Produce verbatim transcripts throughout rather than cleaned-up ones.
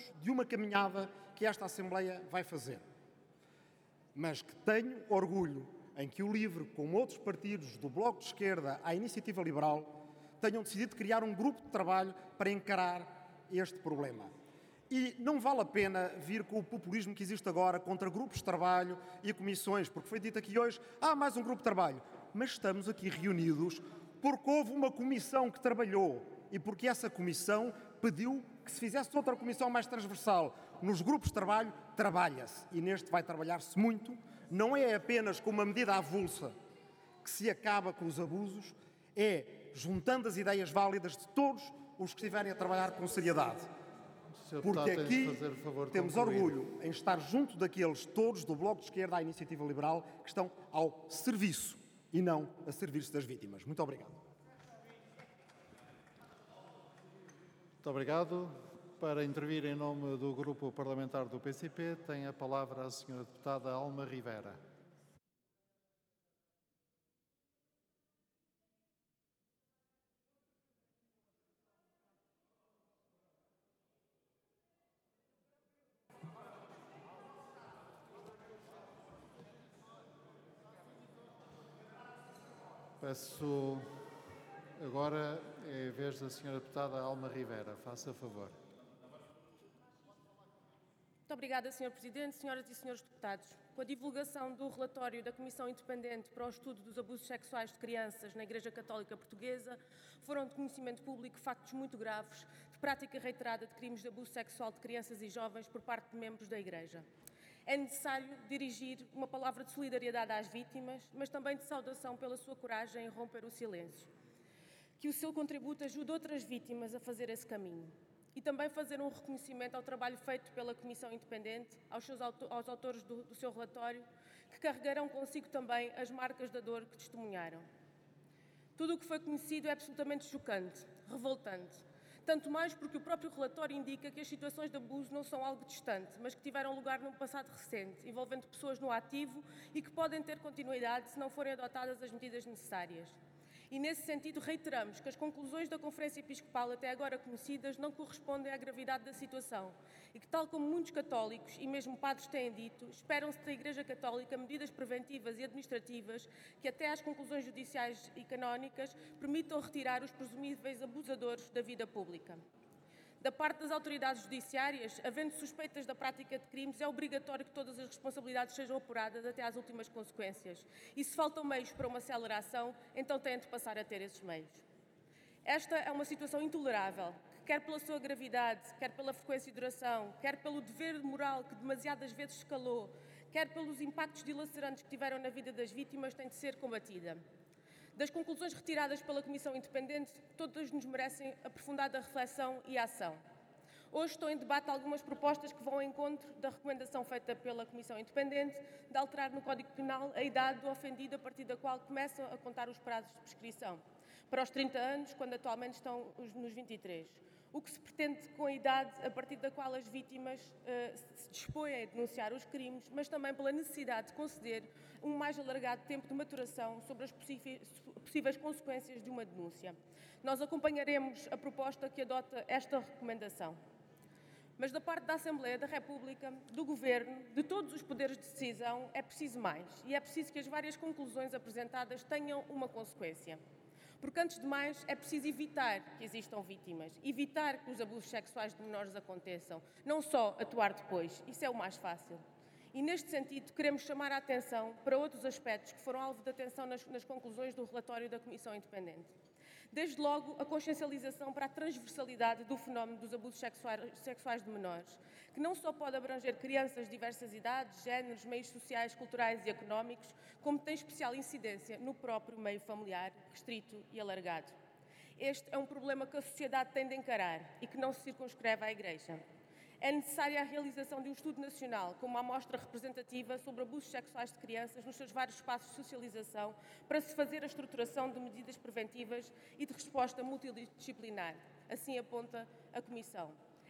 todos de uma caminhada que esta Assembleia vai fazer. Mas que tenho orgulho em que o LIVRE, como outros partidos do Bloco de Esquerda à Iniciativa Liberal, tenham decidido criar um grupo de trabalho para encarar este problema. E não vale a pena vir com o populismo que existe agora contra grupos de trabalho e comissões, porque foi dito aqui hoje, ah, mais um grupo de trabalho. Mas estamos aqui reunidos porque houve uma comissão que trabalhou e porque essa comissão pediu que se fizesse outra comissão mais transversal. Nos grupos de trabalho, trabalha-se. E neste vai trabalhar-se muito. Não é apenas com uma medida avulsa que se acaba com os abusos, é juntando as ideias válidas de todos os que estiverem a trabalhar com seriedade. Porque aqui temos orgulho em estar junto daqueles todos do Bloco de Esquerda à Iniciativa Liberal que estão ao serviço e não a serviço das vítimas. Muito obrigado. Muito obrigado. Para intervir em nome do Grupo Parlamentar do P C P, tem a palavra a senhora Deputada Alma Rivera. Peço agora é a vez da senhora Deputada Alma Rivera. Faça favor. Muito obrigada, senhor Presidente, senhoras e senhores deputados. Com a divulgação do relatório da Comissão Independente para o Estudo dos Abusos Sexuais de Crianças na Igreja Católica Portuguesa, foram de conhecimento público factos muito graves de prática reiterada de crimes de abuso sexual de crianças e jovens por parte de membros da Igreja. É necessário dirigir uma palavra de solidariedade às vítimas, mas também de saudação pela sua coragem em romper o silêncio. Que o seu contributo ajude outras vítimas a fazer esse caminho. E também fazer um reconhecimento ao trabalho feito pela Comissão Independente, aos, seus auto aos autores do, do seu relatório, que carregarão consigo também as marcas da dor que testemunharam. Tudo o que foi conhecido é absolutamente chocante, revoltante. Tanto mais porque o próprio relatório indica que as situações de abuso não são algo distante, mas que tiveram lugar num passado recente, envolvendo pessoas no ativo e que podem ter continuidade se não forem adotadas as medidas necessárias. E, nesse sentido, reiteramos que as conclusões da Conferência Episcopal até agora conhecidas não correspondem à gravidade da situação e que, tal como muitos católicos e mesmo padres têm dito, esperam-se da Igreja Católica medidas preventivas e administrativas que, até às conclusões judiciais e canónicas, permitam retirar os presumíveis abusadores da vida pública. Da parte das autoridades judiciárias, havendo suspeitas da prática de crimes, é obrigatório que todas as responsabilidades sejam apuradas até às últimas consequências. E se faltam meios para uma aceleração, então têm de passar a ter esses meios. Esta é uma situação intolerável, que quer pela sua gravidade, quer pela frequência e duração, quer pelo dever moral que demasiadas vezes escalou, quer pelos impactos dilacerantes que tiveram na vida das vítimas, tem de ser combatida. Das conclusões retiradas pela Comissão Independente, todas nos merecem aprofundada reflexão e ação. Hoje estão em debate algumas propostas que vão ao encontro da recomendação feita pela Comissão Independente de alterar no Código Penal a idade do ofendido a partir da qual começam a contar os prazos de prescrição, para os trinta anos, quando atualmente estão nos vinte e três. O que se pretende com a idade a partir da qual as vítimas uh, se dispõem a denunciar os crimes, mas também pela necessidade de conceder um mais alargado tempo de maturação sobre as possíveis, possíveis consequências de uma denúncia. Nós acompanharemos a proposta que adota esta recomendação. Mas da parte da Assembleia da República, do Governo, de todos os poderes de decisão, é preciso mais. E é preciso que as várias conclusões apresentadas tenham uma consequência. Porque, antes de mais, é preciso evitar que existam vítimas, evitar que os abusos sexuais de menores aconteçam, não só atuar depois, isso é o mais fácil. E, neste sentido, queremos chamar a atenção para outros aspectos que foram alvo de atenção nas, nas conclusões do relatório da Comissão Independente. Desde logo, a consciencialização para a transversalidade do fenómeno dos abusos sexuais, sexuais de menores, que não só pode abranger crianças de diversas idades, géneros, meios sociais, culturais e económicos, como tem especial incidência no próprio meio familiar, restrito e alargado. Este é um problema que a sociedade tem de encarar e que não se circunscreve à Igreja. É necessária a realização de um estudo nacional com uma amostra representativa sobre abusos sexuais de crianças nos seus vários espaços de socialização para se fazer a estruturação de medidas preventivas e de resposta multidisciplinar. Assim aponta a Comissão.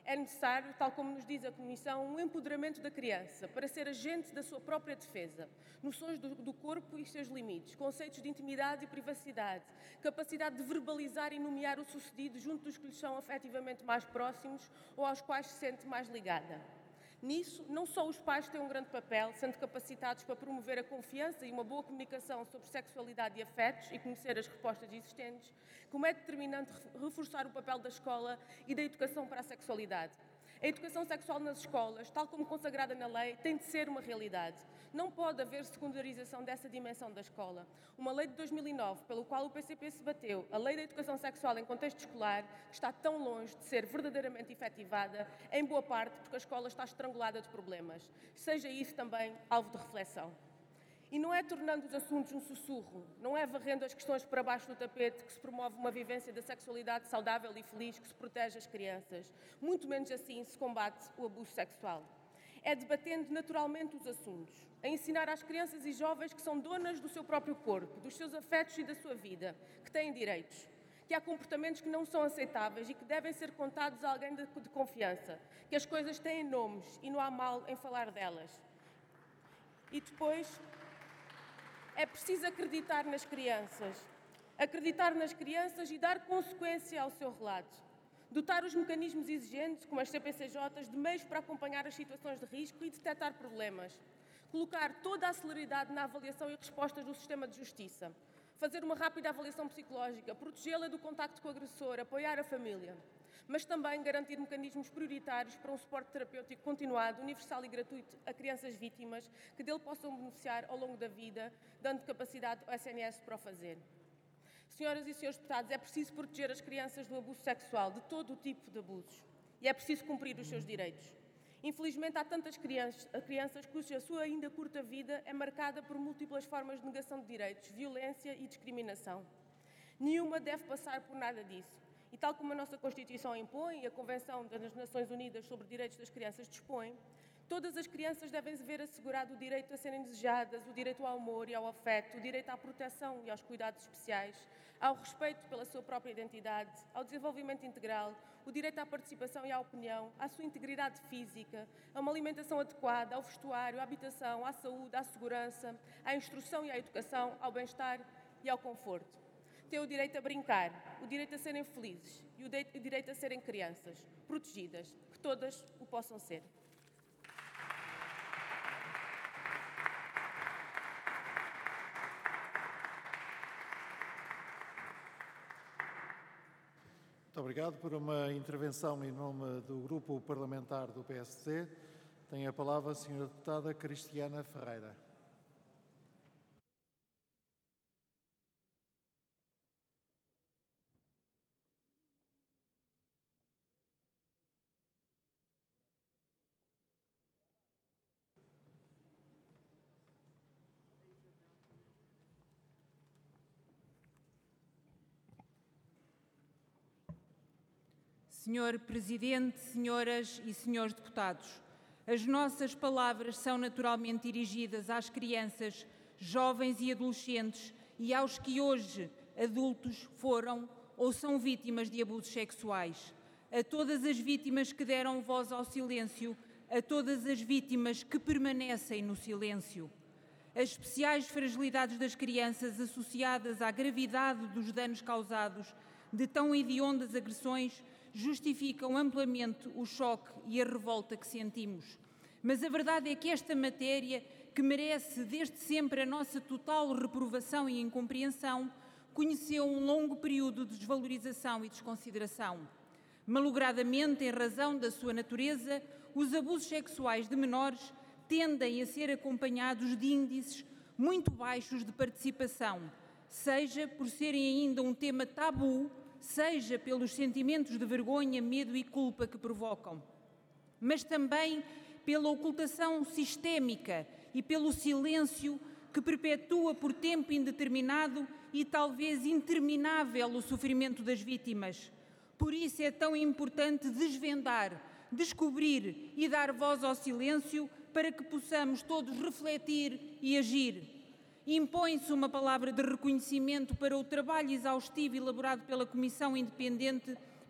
É necessário, tal como nos diz a Comissão, um empoderamento da criança para ser agente da sua própria defesa, noções do, do corpo e seus limites, conceitos de intimidade e privacidade, capacidade de verbalizar e nomear o sucedido junto dos que lhes são afetivamente mais próximos ou aos quais se sente mais ligada. Nisso, não só os pais têm um grande papel, sendo capacitados para promover a confiança e uma boa comunicação sobre sexualidade e afetos e conhecer as respostas existentes, como é determinante reforçar o papel da escola e da educação para a sexualidade. A educação sexual nas escolas, tal como consagrada na lei, tem de ser uma realidade. Não pode haver secundarização dessa dimensão da escola. Uma lei de dois mil e nove, pelo qual o P C P se bateu, a Lei da Educação Sexual em Contexto Escolar, está tão longe de ser verdadeiramente efetivada, em boa parte porque a escola está estrangulada de problemas. Seja isso também alvo de reflexão. E não é tornando os assuntos um sussurro, não é varrendo as questões para baixo do tapete que se promove uma vivência da sexualidade saudável e feliz que se protege as crianças. Muito menos assim se combate o abuso sexual. É debatendo naturalmente os assuntos, a ensinar às crianças e jovens que são donas do seu próprio corpo, dos seus afetos e da sua vida, que têm direitos, que há comportamentos que não são aceitáveis e que devem ser contados a alguém de, de confiança, que as coisas têm nomes e não há mal em falar delas. E depois, é preciso acreditar nas crianças, acreditar nas crianças e dar consequência ao seu relato. Dotar os mecanismos exigentes, como as C P C Js, de meios para acompanhar as situações de risco e detectar problemas. Colocar toda a celeridade na avaliação e respostas do sistema de justiça. Fazer uma rápida avaliação psicológica, protegê-la do contacto com o agressor, apoiar a família. Mas também garantir mecanismos prioritários para um suporte terapêutico continuado, universal e gratuito a crianças vítimas que dele possam beneficiar ao longo da vida, dando capacidade ao S N S para o fazer. Senhoras e senhores deputados, é preciso proteger as crianças do abuso sexual, de todo o tipo de abusos. E é preciso cumprir os seus direitos. Infelizmente, há tantas crianças, crianças cuja sua ainda curta vida é marcada por múltiplas formas de negação de direitos, violência e discriminação. Nenhuma deve passar por nada disso. E tal como a nossa Constituição impõe e a Convenção das Nações Unidas sobre Direitos das Crianças dispõe, todas as crianças devem ver assegurado o direito a serem desejadas, o direito ao amor e ao afeto, o direito à proteção e aos cuidados especiais, ao respeito pela sua própria identidade, ao desenvolvimento integral, o direito à participação e à opinião, à sua integridade física, a uma alimentação adequada, ao vestuário, à habitação, à saúde, à segurança, à instrução e à educação, ao bem-estar e ao conforto. Têm o direito a brincar, o direito a serem felizes e o direito a serem crianças, protegidas, que todas o possam ser. Muito obrigado por uma intervenção em nome do Grupo Parlamentar do P S D. Tem a palavra a senhora Deputada Cristiana Ferreira. Senhor Presidente, senhoras e senhores deputados, as nossas palavras são naturalmente dirigidas às crianças, jovens e adolescentes e aos que hoje, adultos, foram ou são vítimas de abusos sexuais. A todas as vítimas que deram voz ao silêncio, a todas as vítimas que permanecem no silêncio. As especiais fragilidades das crianças associadas à gravidade dos danos causados de tão hediondas agressões justificam amplamente o choque e a revolta que sentimos. Mas a verdade é que esta matéria, que merece desde sempre a nossa total reprovação e incompreensão, conheceu um longo período de desvalorização e desconsideração. Malogradamente, em razão da sua natureza, os abusos sexuais de menores tendem a ser acompanhados de índices muito baixos de participação, seja por serem ainda um tema tabu, seja pelos sentimentos de vergonha, medo e culpa que provocam, mas também pela ocultação sistémica e pelo silêncio que perpetua por tempo indeterminado e talvez interminável o sofrimento das vítimas. Por isso é tão importante desvendar, descobrir e dar voz ao silêncio para que possamos todos refletir e agir. Impõe-se uma palavra de reconhecimento para o trabalho exaustivo elaborado pela Comissão Independente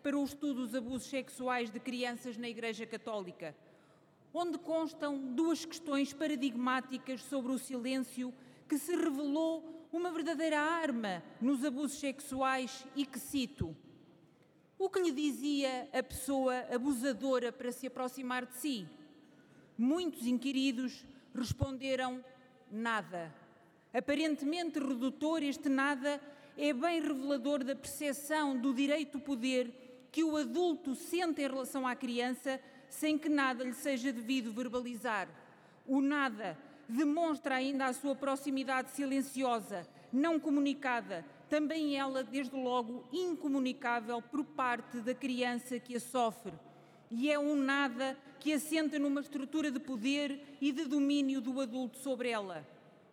para o estudo dos abusos sexuais de crianças na Igreja Católica, onde constam duas questões paradigmáticas sobre o silêncio que se revelou uma verdadeira arma nos abusos sexuais e que cito: o que lhe dizia a pessoa abusadora para se aproximar de si? Muitos inquiridos responderam nada. Aparentemente redutor, este nada é bem revelador da percepção do direito-poder que o adulto sente em relação à criança, sem que nada lhe seja devido verbalizar. O nada demonstra ainda a sua proximidade silenciosa, não comunicada, também ela, desde logo, incomunicável por parte da criança que a sofre. E é um nada que assenta numa estrutura de poder e de domínio do adulto sobre ela.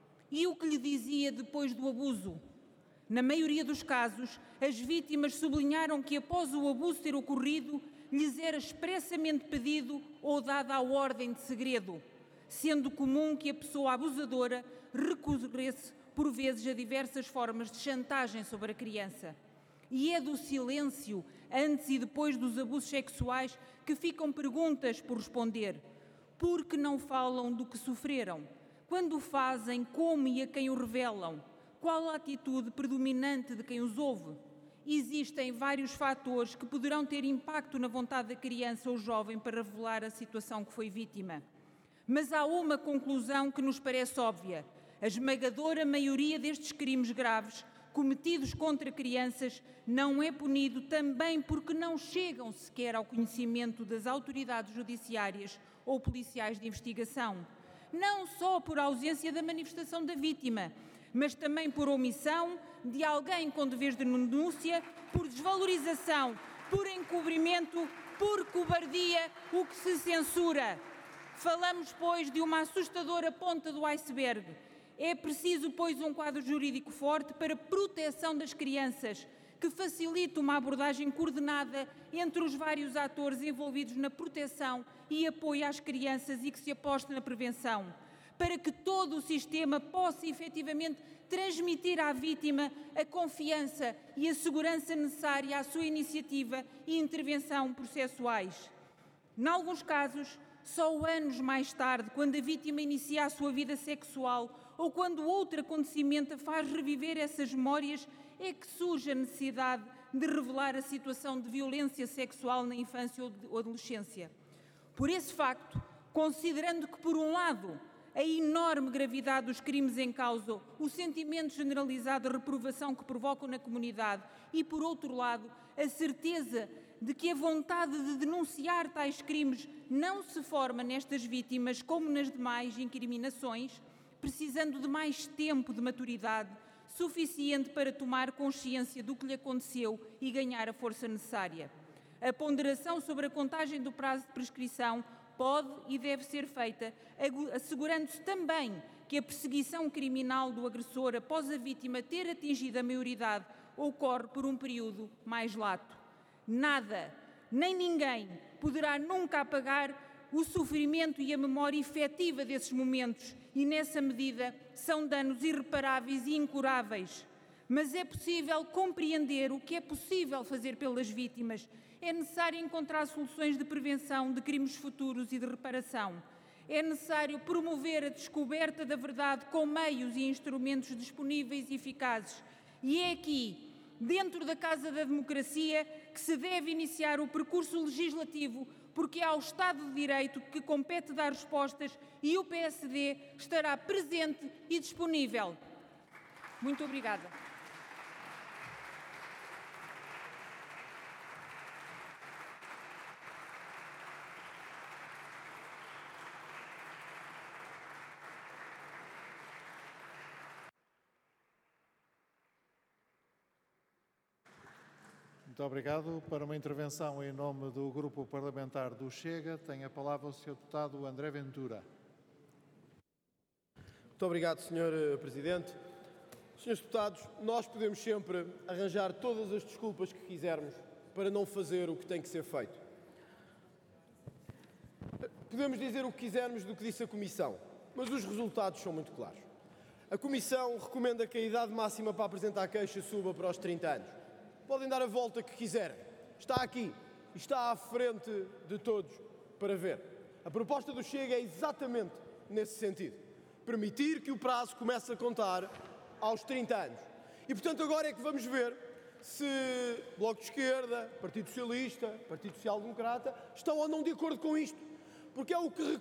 E o que lhe dizia depois do abuso? Na maioria dos casos, as vítimas sublinharam que após o abuso ter ocorrido, lhes era expressamente pedido ou dada a ordem de segredo, sendo comum que a pessoa abusadora recorresse por vezes a diversas formas de chantagem sobre a criança. E é do silêncio, antes e depois dos abusos sexuais, que ficam perguntas por responder. Por que não falam do que sofreram? Quando o fazem, como e a quem o revelam? Qual a atitude predominante de quem os ouve? Existem vários fatores que poderão ter impacto na vontade da criança ou jovem para revelar a situação que foi vítima. Mas há uma conclusão que nos parece óbvia. A esmagadora maioria destes crimes graves cometidos contra crianças não é punido também porque não chegam sequer ao conhecimento das autoridades judiciárias ou policiais de investigação. Não só por ausência da manifestação da vítima, mas também por omissão de alguém com deveres de denúncia, por desvalorização, por encobrimento, por cobardia, o que se censura. Falamos, pois, de uma assustadora ponta do iceberg. É preciso, pois, um quadro jurídico forte para proteção das crianças, que facilite uma abordagem coordenada entre os vários atores envolvidos na proteção e apoio às crianças e que se aposte na prevenção, para que todo o sistema possa efetivamente transmitir à vítima a confiança e a segurança necessária à sua iniciativa e intervenção processuais. Em alguns casos, só anos mais tarde, quando a vítima inicia a sua vida sexual ou quando outro acontecimento a faz reviver essas memórias, é que surge a necessidade de revelar a situação de violência sexual na infância ou adolescência. Por esse facto, considerando que, por um lado, a enorme gravidade dos crimes em causa, o sentimento generalizado de reprovação que provocam na comunidade e, por outro lado, a certeza de que a vontade de denunciar tais crimes não se forma nestas vítimas como nas demais incriminações, precisando de mais tempo de maturidade suficiente para tomar consciência do que lhe aconteceu e ganhar a força necessária. A ponderação sobre a contagem do prazo de prescrição pode e deve ser feita, assegurando-se também que a perseguição criminal do agressor após a vítima ter atingido a maioridade ocorre por um período mais lato. Nada, nem ninguém poderá nunca apagar o sofrimento e a memória efetiva desses momentos e, nessa medida, são danos irreparáveis e incuráveis. Mas é possível compreender o que é possível fazer pelas vítimas. É necessário encontrar soluções de prevenção de crimes futuros e de reparação. É necessário promover a descoberta da verdade com meios e instrumentos disponíveis e eficazes. E é aqui, dentro da Casa da Democracia, que se deve iniciar o percurso legislativo, porque é ao Estado de Direito que compete dar respostas e o P S D estará presente e disponível. Muito obrigada. Muito obrigado. Para uma intervenção em nome do Grupo Parlamentar do Chega, tem a palavra o senhor Deputado André Ventura. Muito obrigado, senhor Presidente. senhores Deputados, nós podemos sempre arranjar todas as desculpas que quisermos para não fazer o que tem que ser feito. Podemos dizer o que quisermos do que disse a Comissão, mas os resultados são muito claros. A Comissão recomenda que a idade máxima para apresentar queixa suba para os trinta anos. Podem dar a volta que quiserem. está aqui e está à frente de todos para ver. A proposta do Chega é exatamente nesse sentido. Permitir que o prazo comece a contar aos trinta anos. E, portanto, agora é que vamos ver se Bloco de Esquerda, Partido Socialista, Partido Social Democrata estão ou não de acordo com isto. Porque é o que